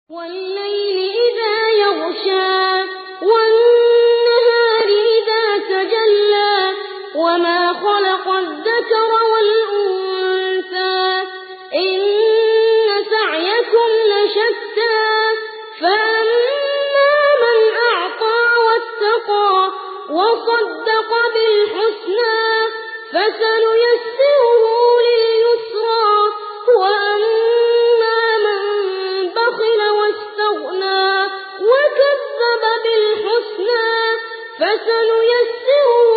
والليل إذا يغشى والنهار إذا تجلى وما خلق الذكر والأنثى إن سعيكم لشتى فأما من أعطى واتقى وصدق بالحسنى فسنيسره لليسرى وأما من بخل واستغنى وكذب بالحسنى فسنيسره